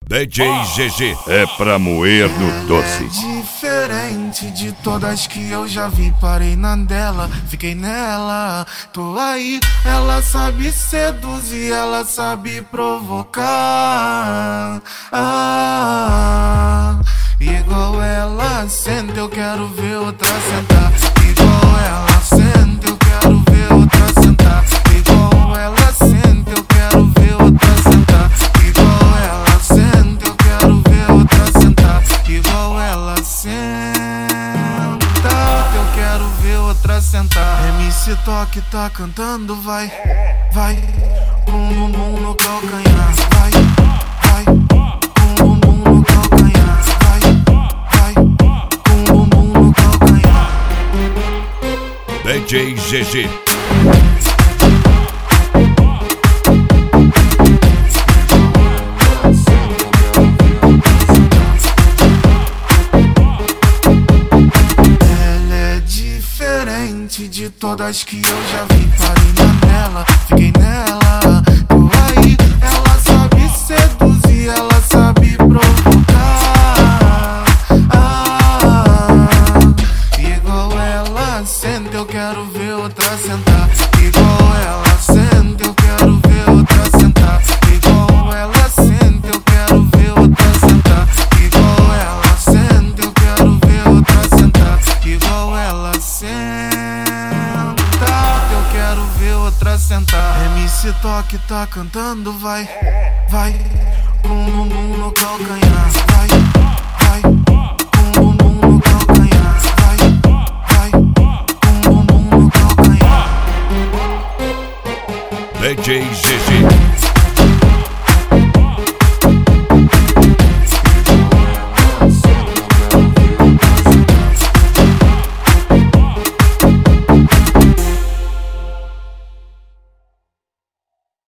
DJ GG é pra moer no doce. Diferente de todas que eu já vi, parei na dela, fiquei nela, tô aí. Ela sabe seduzir, ela sabe provocar. Igual ela senta, eu quero ver outra sentar. Igual ela senta, eu quero ver outra sentar. Igual ela senta, eu quero ver outra sentar. Igual ela senta, eu quero ver outra sentar. Igual ela senta, eu quero ver outra sentar. MC Toque tá cantando, vai, vai, bum bum bum no calcanhar, vai, vai, bum bum bum no calcanhar, vai, vai, bum bum bum no calcanhar. DJ GG De todas que eu já vi, parei na dela, fiquei nela, tô aí. Ela sabe seduzir, ela sabe provocar. Igual ela senta, eu quero ver outra sentar. Igual ela senta, eu quero ver outra sentar. Igual ela senta, eu quero ver outra sentar. Igual ela senta, eu quero ver outra sentar. Igual ela senta, eu quero ver outra sentar. MC Toque tá cantando, vai, vai, bum